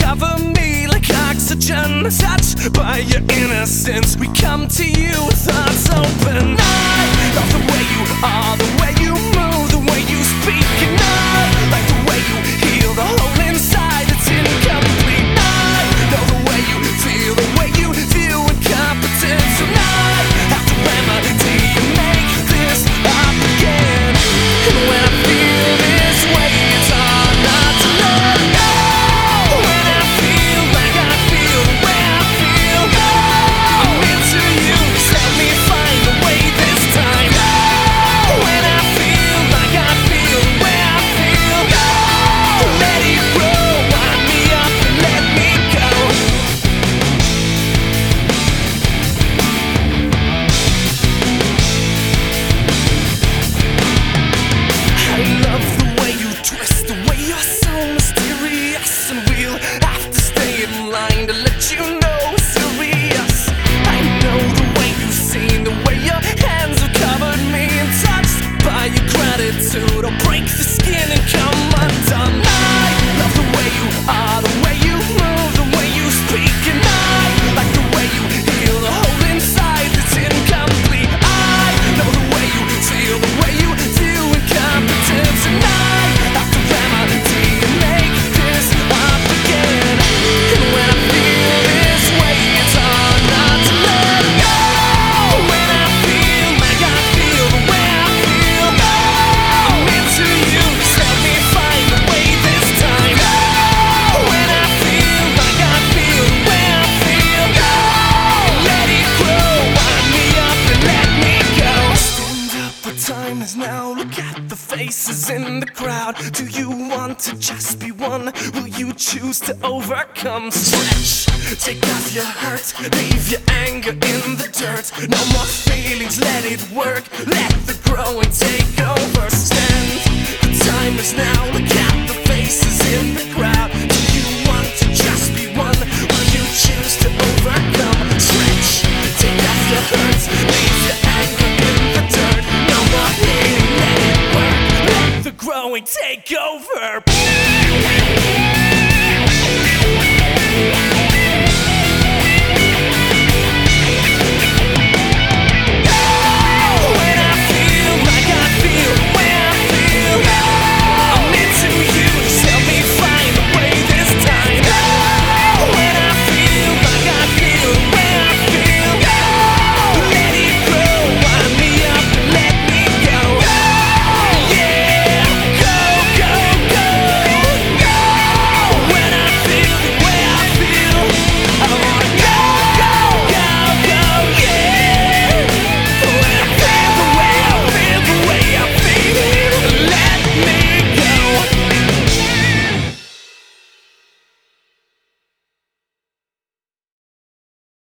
cover me like oxygen. Touched by your innocence, we come to you with hearts open. I love the way you are, the way you move, the way you speak. And I like the way you heal the hole inside that's incomplete. I know the way you feel, the way you view incompetence. And I have to remedy and make this up again. And when I feel this way, it's hard not to let go. When I feel like I feel the way I feel, I'm into you, just help me find a way this time. When I feel like I feel the way I feel, let it grow, wind me up and let me go. I love the way you twist, the way you're so mysterious, and we'll have to stay in line to let you know it's serious. I know the way you've seen, the way your hands have covered me and touched by your gratitude. I'll break the skin and come undone. I love the way you are, the way you move, the way you speak. And I like the way you heal the hole inside that's incomplete. I know the way you feel, the way you view incompetence. And I have to remedy and make this up again. And when I feel this way, it's hard not to let go. When I feel like I feel the way I feel, I'm into you, just help me find a way this time. When I feel like I feel the way I feel, let it grow, wind me up and let me go. Stand up, the time is now, look at the faces in the crowd. Do you want to just be one? Will you choose to overcome? Stretch, take off your hurt, leave your anger in the dirt. No more feelings, let it work, let the growing take over. Stand, the time is now, look at the faces in the crowd. Do you want to just be one? Will you choose to overcome? Stretch, take off your hurt, leave your anger in the dirt. No more feeling, let it work, let the growing take over.